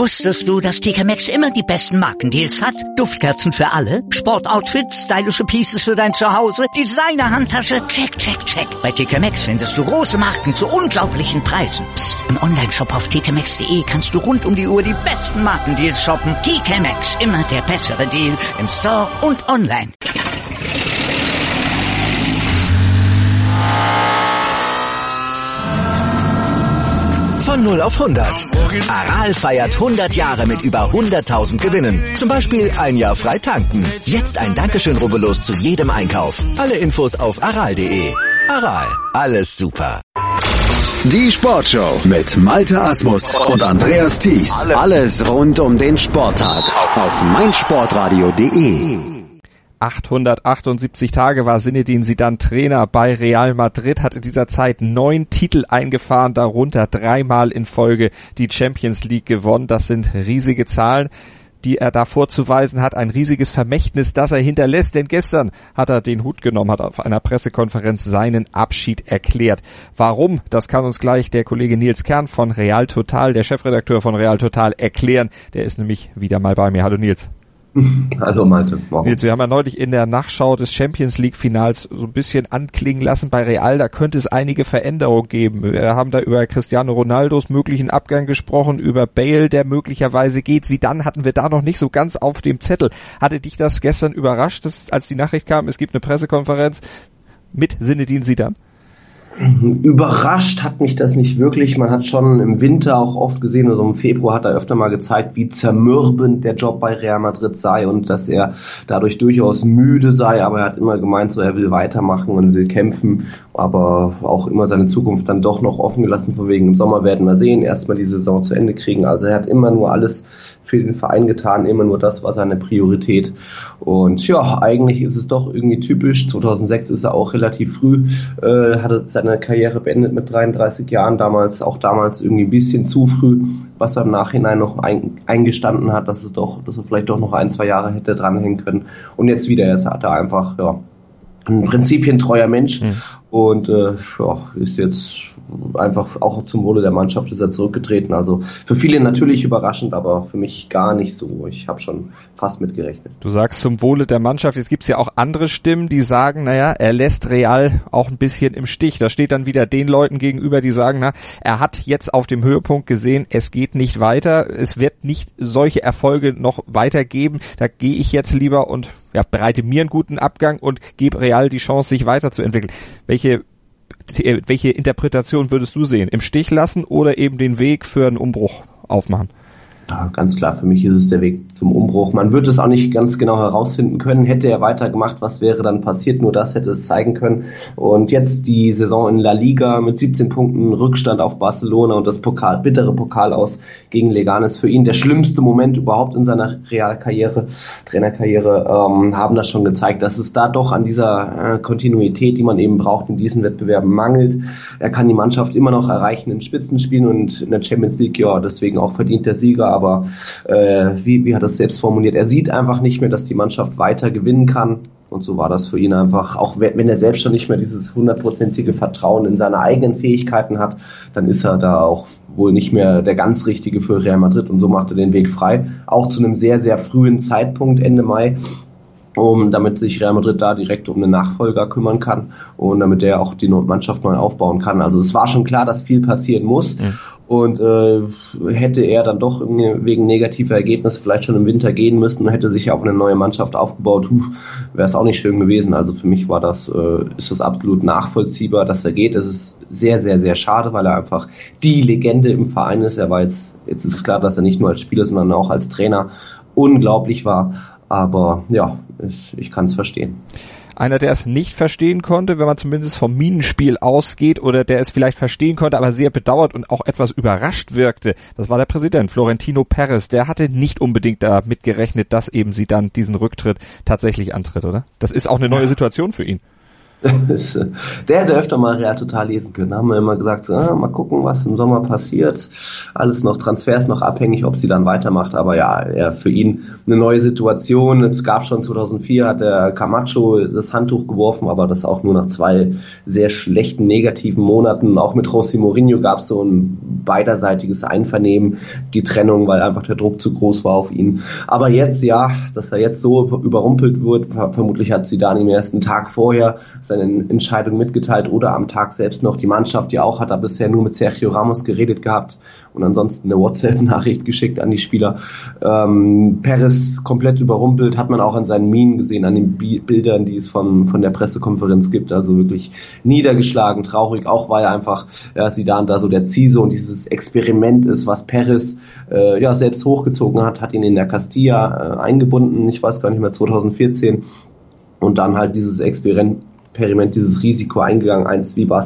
Wusstest du, dass TK Maxx immer die besten Markendeals hat? Duftkerzen für alle, Sportoutfits, stylische Pieces für dein Zuhause, Designer-Handtasche, check, check, check. Bei TK Maxx findest du große Marken zu unglaublichen Preisen. Psst. Im Onlineshop auf tkmaxx.de kannst du rund um die Uhr die besten Markendeals shoppen. TK Maxx, immer der bessere Deal im Store und online. Von 0 auf 100. Aral feiert 100 Jahre mit über 100.000 Gewinnen. Zum Beispiel ein Jahr frei tanken. Jetzt ein Dankeschön, rubbellos zu jedem Einkauf. Alle Infos auf aral.de. Aral, alles super. Die Sportshow mit Malte Asmus und Andreas Thies. Alles rund um den Sporttag auf meinsportradio.de. 878 Tage war Zinedine Zidane Trainer bei Real Madrid, hat in dieser Zeit 9 Titel eingefahren, darunter 3-mal in Folge die Champions League gewonnen. Das sind riesige Zahlen, die er da vorzuweisen hat, ein riesiges Vermächtnis, das er hinterlässt, denn gestern hat er den Hut genommen, hat auf einer Pressekonferenz seinen Abschied erklärt. Warum? Das kann uns gleich der Kollege Nils Kern von Real Total, der Chefredakteur von Real Total, erklären. Der ist nämlich wieder mal bei mir. Hallo Nils. Hallo Malte. Morgen. Nils, wir haben ja neulich in der Nachschau des Champions League Finals so ein bisschen anklingen lassen bei Real, da könnte es einige Veränderungen geben. Wir haben da über Cristiano Ronaldos möglichen Abgang gesprochen, über Bale, der möglicherweise geht. Zidane hatten wir da noch nicht so ganz auf dem Zettel. Hatte dich das gestern überrascht, als die Nachricht kam, es gibt eine Pressekonferenz mit Zinedine Zidane? Überrascht hat mich das nicht wirklich. Man hat schon im Winter auch oft gesehen, also im Februar hat er öfter mal gezeigt, wie zermürbend der Job bei Real Madrid sei und dass er dadurch durchaus müde sei, aber er hat immer gemeint, so er will weitermachen und will kämpfen, aber auch immer seine Zukunft dann doch noch offen gelassen, von wegen im Sommer werden wir sehen, erstmal die Saison zu Ende kriegen. Also er hat immer nur alles für den Verein getan, immer nur das war seine Priorität. Und ja, eigentlich ist es doch irgendwie typisch. 2006 ist er auch relativ früh, hatte seine Karriere beendet mit 33 Jahren, damals irgendwie ein bisschen zu früh, was er im Nachhinein noch eingestanden hat, dass er vielleicht doch noch 1-2 Jahre hätte dranhängen können. Und jetzt wieder, er ist da einfach, ein prinzipientreuer Mensch und ist jetzt einfach auch zum Wohle der Mannschaft ist er zurückgetreten. Also für viele natürlich überraschend, aber für mich gar nicht so. Ich habe schon fast mitgerechnet. Du sagst zum Wohle der Mannschaft. Jetzt gibt's ja auch andere Stimmen, die sagen, er lässt Real auch ein bisschen im Stich. Da steht dann wieder den Leuten gegenüber, die sagen, er hat jetzt auf dem Höhepunkt gesehen, es geht nicht weiter. Es wird nicht solche Erfolge noch weitergeben. Da gehe ich jetzt lieber und bereite mir einen guten Abgang und gebe Real die Chance, sich weiterzuentwickeln. Welche Interpretation würdest du sehen? Im Stich lassen oder eben den Weg für einen Umbruch aufmachen? Ja, ganz klar, für mich ist es der Weg zum Umbruch. Man wird es auch nicht ganz genau herausfinden können. Hätte er weitergemacht, was wäre dann passiert? Nur das hätte es zeigen können. Und jetzt die Saison in La Liga mit 17 Punkten Rückstand auf Barcelona und das bittere Pokal aus gegen Leganes für ihn. Der schlimmste Moment überhaupt in seiner Trainerkarriere, haben das schon gezeigt, dass es da doch an dieser Kontinuität, die man eben braucht in diesen Wettbewerben, mangelt. Er kann die Mannschaft immer noch erreichen in Spitzenspielen und in der Champions League, deswegen auch verdient der Sieger. Aber wie hat er es selbst formuliert? Er sieht einfach nicht mehr, dass die Mannschaft weiter gewinnen kann. Und so war das für ihn einfach, auch wenn er selbst schon nicht mehr dieses 100%ige Vertrauen in seine eigenen Fähigkeiten hat, dann ist er da auch wohl nicht mehr der ganz Richtige für Real Madrid. Und so macht er den Weg frei, auch zu einem sehr, sehr frühen Zeitpunkt, Ende Mai, damit sich Real Madrid da direkt um den Nachfolger kümmern kann und damit er auch die Mannschaft neu aufbauen kann. Also es war schon klar, dass viel passieren muss. Und hätte er dann doch wegen negativer Ergebnisse vielleicht schon im Winter gehen müssen und hätte sich auf eine neue Mannschaft aufgebaut, wäre es auch nicht schön gewesen. Also für mich ist das absolut nachvollziehbar, dass er geht. Es ist sehr, sehr, sehr schade, weil er einfach die Legende im Verein ist. Er war jetzt ist klar, dass er nicht nur als Spieler, sondern auch als Trainer unglaublich war. Aber ich kann es verstehen. Einer, der es nicht verstehen konnte, wenn man zumindest vom Minenspiel ausgeht, oder der es vielleicht verstehen konnte, aber sehr bedauert und auch etwas überrascht wirkte, das war der Präsident Florentino Perez. Der hatte nicht unbedingt damit gerechnet, dass eben sie dann diesen Rücktritt tatsächlich antritt, oder? Das ist auch eine neue Situation für ihn. Der hätte öfter mal Real Total lesen können. Da haben wir immer gesagt, so, mal gucken, was im Sommer passiert. Alles noch Transfers noch abhängig, ob sie dann weitermacht. Aber ja, für ihn eine neue Situation. Es gab schon 2004, hat der Camacho das Handtuch geworfen, aber das auch nur nach 2 sehr schlechten, negativen Monaten. Auch mit José Mourinho gab es so ein beiderseitiges Einvernehmen, die Trennung, weil einfach der Druck zu groß war auf ihn. Aber jetzt, ja, dass er jetzt so überrumpelt wird, vermutlich hat Zidane im ersten Tag vorher seine Entscheidung mitgeteilt oder am Tag selbst noch. Die Mannschaft ja auch, hat er bisher nur mit Sergio Ramos geredet gehabt und ansonsten eine WhatsApp-Nachricht geschickt an die Spieler. Perez komplett überrumpelt, hat man auch an seinen Minen gesehen, an den Bildern, die es von der Pressekonferenz gibt. Also wirklich niedergeschlagen, traurig, auch weil einfach Zidane da so der Ziese und dieses Experiment ist, was Perez selbst hochgezogen hat ihn in der Castilla eingebunden, ich weiß gar nicht mehr, 2014, und dann halt dieses Experiment, dieses Risiko eingegangen, eins wie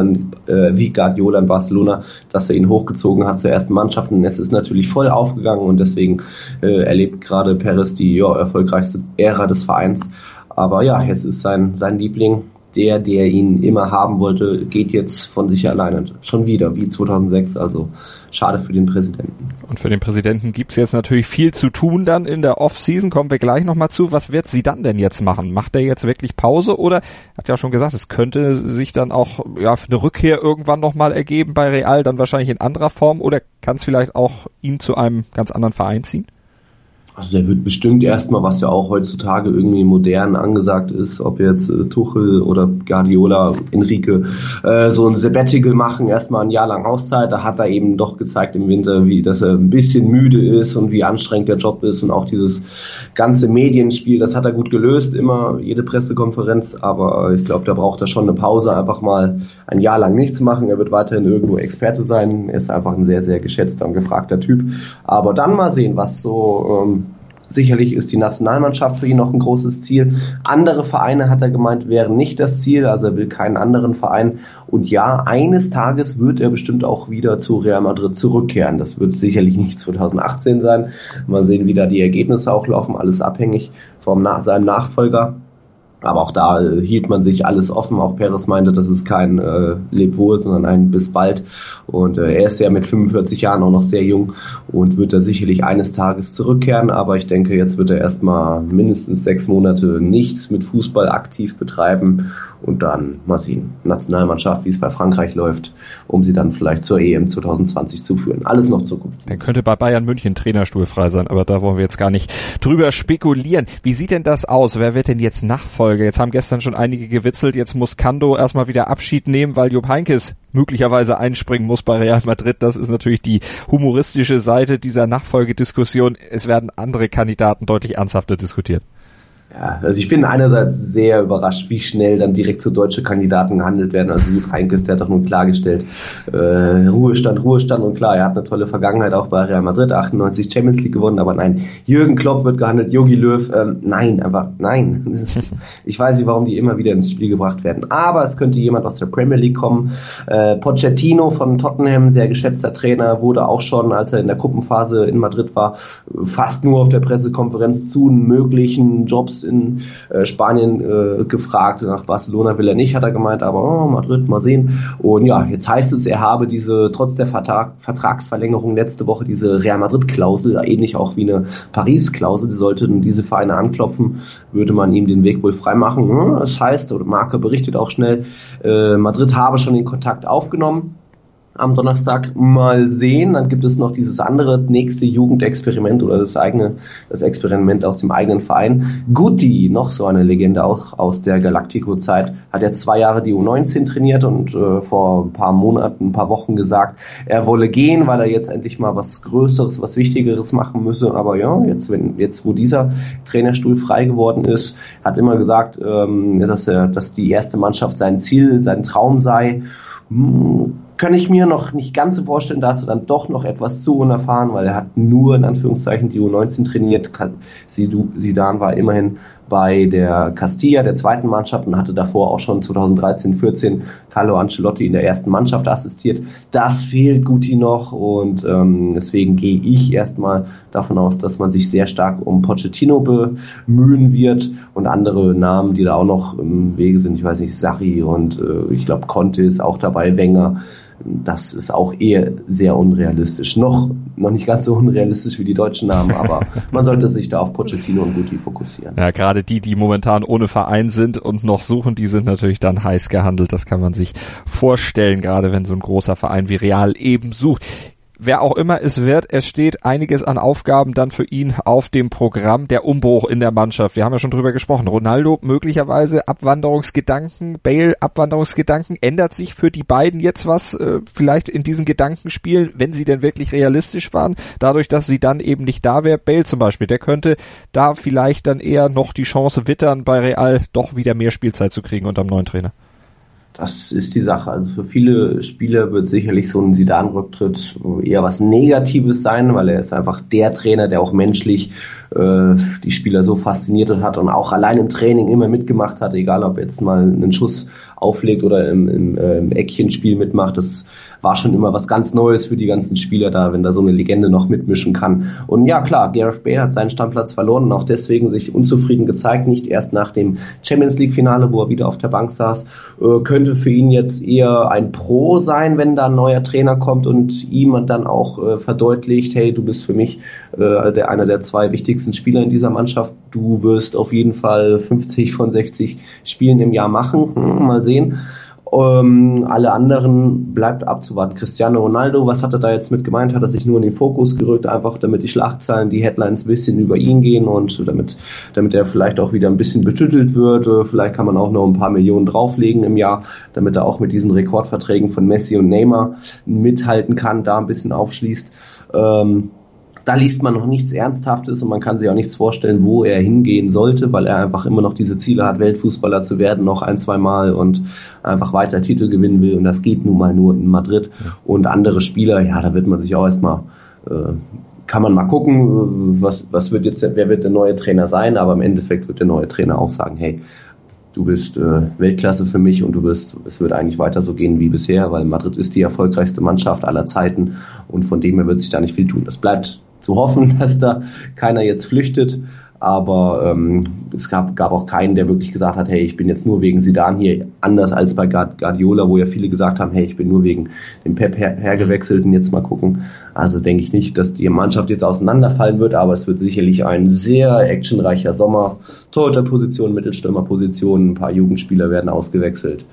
wie Guardiola in Barcelona, dass er ihn hochgezogen hat zur ersten Mannschaft, und es ist natürlich voll aufgegangen und deswegen erlebt gerade Perez die erfolgreichste Ära des Vereins. Aber ja, jetzt ist sein Liebling, der ihn immer haben wollte, geht jetzt von sich alleine. Schon wieder, wie 2006, also schade für den Präsidenten. Und für den Präsidenten gibt's jetzt natürlich viel zu tun dann in der Off-Season, kommen wir gleich nochmal zu. Was wird Zidane denn jetzt machen? Macht er jetzt wirklich Pause oder, hat ja schon gesagt, es könnte sich dann auch für eine Rückkehr irgendwann nochmal ergeben bei Real, dann wahrscheinlich in anderer Form, oder kann es vielleicht auch ihn zu einem ganz anderen Verein ziehen? Also der wird bestimmt erstmal, was ja auch heutzutage irgendwie modern angesagt ist, ob jetzt Tuchel oder Guardiola, Enrique, so ein Sabbatical machen, erstmal ein Jahr lang Auszeit. Da hat er eben doch gezeigt im Winter, dass er ein bisschen müde ist und wie anstrengend der Job ist, und auch dieses ganze Medienspiel, das hat er gut gelöst, immer jede Pressekonferenz, aber ich glaube, da braucht er schon eine Pause, einfach mal ein Jahr lang nichts machen. Er wird weiterhin irgendwo Experte sein, er ist einfach ein sehr, sehr geschätzter und gefragter Typ, aber dann mal sehen, was so sicherlich ist die Nationalmannschaft für ihn noch ein großes Ziel. Andere Vereine, hat er gemeint, wären nicht das Ziel. Also er will keinen anderen Verein. Und ja, eines Tages wird er bestimmt auch wieder zu Real Madrid zurückkehren. Das wird sicherlich nicht 2018 sein. Mal sehen, wie da die Ergebnisse auch laufen. Alles abhängig von seinem Nachfolger. Aber auch da hielt man sich alles offen. Auch Perez meinte, das ist kein Lebwohl, sondern ein bis bald. Und er ist ja mit 45 Jahren auch noch sehr jung und wird da sicherlich eines Tages zurückkehren. Aber ich denke, jetzt wird er erstmal mindestens 6 Monate nichts mit Fußball aktiv betreiben und dann mal sehen, Nationalmannschaft, wie es bei Frankreich läuft, um sie dann vielleicht zur EM 2020 zu führen. Alles noch Zukunft. Dann könnte bei Bayern München Trainerstuhl frei sein, aber da wollen wir jetzt gar nicht drüber spekulieren. Wie sieht denn das aus? Wer wird denn jetzt Nachfolger? Jetzt haben gestern schon einige gewitzelt, jetzt muss Kando erstmal wieder Abschied nehmen, weil Jupp Heynckes möglicherweise einspringen muss bei Real Madrid. Das ist natürlich die humoristische Seite dieser Nachfolgediskussion. Es werden andere Kandidaten deutlich ernsthafter diskutiert. Ja, also ich bin einerseits sehr überrascht, wie schnell dann direkt so deutsche Kandidaten gehandelt werden. Also Jupp Heynckes, der hat doch nun klargestellt, Ruhestand und klar, er hat eine tolle Vergangenheit auch bei Real Madrid, 98 Champions League gewonnen, aber nein, Jürgen Klopp wird gehandelt, Jogi Löw, nein. Ich weiß nicht, warum die immer wieder ins Spiel gebracht werden, aber es könnte jemand aus der Premier League kommen. Pochettino von Tottenham, sehr geschätzter Trainer, wurde auch schon, als er in der Gruppenphase in Madrid war, fast nur auf der Pressekonferenz zu möglichen Jobs in Spanien gefragt. Nach Barcelona will er nicht, hat er gemeint, aber Madrid, mal sehen. Und ja, jetzt heißt es, er habe trotz der Vertragsverlängerung letzte Woche diese Real Madrid-Klausel, ähnlich auch wie eine Paris-Klausel, die sollten diese Vereine anklopfen, würde man ihm den Weg wohl freimachen. Das heißt, oder Marca berichtet auch schnell, Madrid habe schon den Kontakt aufgenommen. Am Donnerstag mal sehen, dann gibt es noch dieses andere nächste Jugendexperiment oder das Experiment aus dem eigenen Verein. Guti, noch so eine Legende auch aus der Galactico-Zeit, hat ja 2 Jahre die U19 trainiert und vor ein paar Wochen gesagt, er wolle gehen, weil er jetzt endlich mal was Größeres, was Wichtigeres machen müsse. Aber ja, jetzt wo dieser Trainerstuhl frei geworden ist, hat immer gesagt, dass die erste Mannschaft sein Ziel, sein Traum sei. kann ich mir noch nicht ganz so vorstellen, da ist er dann doch noch etwas zu unerfahren, weil er hat nur in Anführungszeichen die U19 trainiert. Zidane war immerhin bei der Castilla, der zweiten Mannschaft, und hatte davor auch schon 2013-14 Carlo Ancelotti in der ersten Mannschaft assistiert. Das fehlt Guti noch, und deswegen gehe ich erstmal davon aus, dass man sich sehr stark um Pochettino bemühen wird, und andere Namen, die da auch noch im Wege sind, ich weiß nicht, Sarri und ich glaube Conte ist auch dabei, Wenger. Das ist auch eher sehr unrealistisch. Noch nicht ganz so unrealistisch wie die deutschen Namen, aber man sollte sich da auf Pochettino und Guti fokussieren. Ja, gerade die momentan ohne Verein sind und noch suchen, die sind natürlich dann heiß gehandelt. Das kann man sich vorstellen, gerade wenn so ein großer Verein wie Real eben sucht. Wer auch immer es wird, es steht einiges an Aufgaben dann für ihn auf dem Programm. Der Umbruch in der Mannschaft, wir haben ja schon drüber gesprochen. Ronaldo möglicherweise Abwanderungsgedanken, Bale Abwanderungsgedanken. Ändert sich für die beiden jetzt was, vielleicht in diesen Gedankenspielen, wenn sie denn wirklich realistisch waren? Dadurch, dass sie dann eben nicht da wäre, Bale zum Beispiel, der könnte da vielleicht dann eher noch die Chance wittern, bei Real doch wieder mehr Spielzeit zu kriegen unter dem neuen Trainer. Das ist die Sache. Also für viele Spieler wird sicherlich so ein Zidane-Rücktritt eher was Negatives sein, weil er ist einfach der Trainer, der auch menschlich die Spieler so fasziniert hat und auch allein im Training immer mitgemacht hat, egal ob jetzt mal einen Schuss auflegt oder im Eckchenspiel mitmacht. Das war schon immer was ganz Neues für die ganzen Spieler da, wenn da so eine Legende noch mitmischen kann. Und ja klar, Gareth Bale hat seinen Stammplatz verloren und auch deswegen sich unzufrieden gezeigt, nicht erst nach dem Champions League Finale, wo er wieder auf der Bank saß. Könnte für ihn jetzt eher ein Pro sein, wenn da ein neuer Trainer kommt und ihm dann auch verdeutlicht, hey, du bist für mich einer der zwei wichtigsten Spieler in dieser Mannschaft. Du wirst auf jeden Fall 50 von 60 Spielen im Jahr machen. Mal sehen. Alle anderen bleibt abzuwarten. Cristiano Ronaldo, was hat er da jetzt mit gemeint? Hat er sich nur in den Fokus gerückt, einfach damit die Schlagzeilen, die Headlines ein bisschen über ihn gehen und damit er vielleicht auch wieder ein bisschen betüttelt wird. Vielleicht kann man auch noch ein paar Millionen drauflegen im Jahr, damit er auch mit diesen Rekordverträgen von Messi und Neymar mithalten kann, da ein bisschen aufschließt. Da liest man noch nichts Ernsthaftes und man kann sich auch nichts vorstellen, wo er hingehen sollte, weil er einfach immer noch diese Ziele hat, Weltfußballer zu werden, noch 1-2 Mal und einfach weiter Titel gewinnen will, und das geht nun mal nur in Madrid. Und andere Spieler, ja, da wird man sich auch erstmal, kann man mal gucken, wer wird der neue Trainer sein, aber im Endeffekt wird der neue Trainer auch sagen, hey, du bist Weltklasse für mich und es wird eigentlich weiter so gehen wie bisher, weil Madrid ist die erfolgreichste Mannschaft aller Zeiten und von dem her wird sich da nicht viel tun. Das bleibt zu hoffen, dass da keiner jetzt flüchtet, aber es gab auch keinen, der wirklich gesagt hat, hey, ich bin jetzt nur wegen Zidane hier, anders als bei Guardiola, wo ja viele gesagt haben, hey, ich bin nur wegen dem Pep hergewechselt und jetzt mal gucken. Also denke ich nicht, dass die Mannschaft jetzt auseinanderfallen wird, aber es wird sicherlich ein sehr actionreicher Sommer. Torhüterposition, Mittelstürmerposition, ein paar Jugendspieler werden ausgewechselt.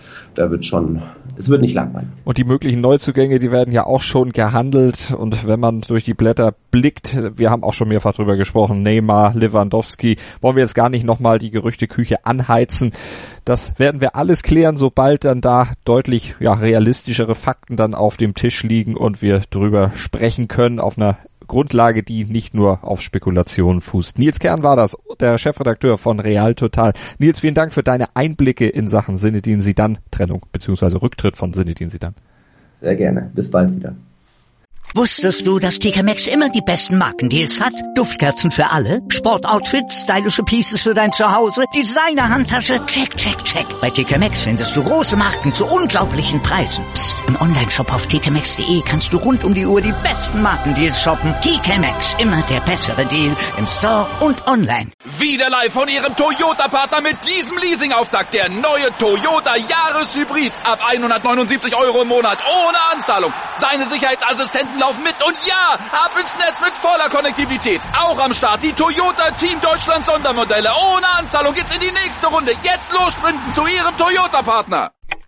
Es wird nicht langweilig. Und die möglichen Neuzugänge, die werden ja auch schon gehandelt, und wenn man durch die Blätter blickt, wir haben auch schon mehrfach drüber gesprochen, Neymar, Lewandowski, wollen wir jetzt gar nicht nochmal die Gerüchteküche anheizen. Das werden wir alles klären, sobald dann da deutlich realistischere Fakten dann auf dem Tisch liegen und wir drüber sprechen können auf einer Grundlage, die nicht nur auf Spekulationen fußt. Nils Kern war das, der Chefredakteur von Real Total. Nils, vielen Dank für deine Einblicke in Sachen Zinedine Zidane, Trennung bzw. Rücktritt von Zinedine Zidane. Sehr gerne, bis bald wieder. Wusstest du, dass TK Maxx immer die besten Markendeals hat? Duftkerzen für alle, Sportoutfits, stylische Pieces für dein Zuhause, Designer-Handtasche, check, check, check. Bei TK Maxx findest du große Marken zu unglaublichen Preisen. Psst. Im Onlineshop auf tkmaxx.de kannst du rund um die Uhr die besten Markendeals shoppen. TK Maxx, immer der bessere Deal im Store und online. Wieder live von ihrem Toyota-Partner mit diesem Leasing-Auftakt. Der neue Toyota Jahreshybrid. Ab 179 € im Monat, ohne Anzahlung. Seine Sicherheitsassistenten laufen mit und ja, ab ins Netz mit voller Konnektivität. Auch am Start die Toyota Team Deutschland Sondermodelle. Ohne Anzahlung geht's in die nächste Runde. Jetzt los sprinten zu Ihrem Toyota-Partner.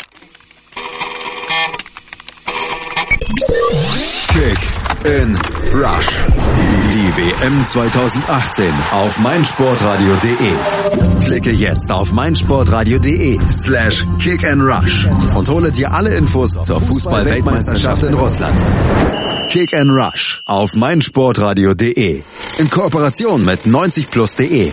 Kick in Rush. Die WM 2018 auf meinsportradio.de. Klicke jetzt auf meinsportradio.de/kickandrush und hole dir alle Infos zur Fußball-Weltmeisterschaft in Russland. Kick and Rush auf meinsportradio.de. In Kooperation mit 90plus.de.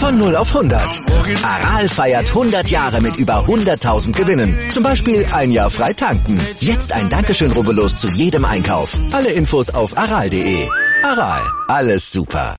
Von 0 auf 100. Aral feiert 100 Jahre mit über 100.000 Gewinnen. Zum Beispiel ein Jahr frei tanken. Jetzt ein Dankeschön, rubbellos zu jedem Einkauf. Alle Infos auf aral.de. Aral, alles super.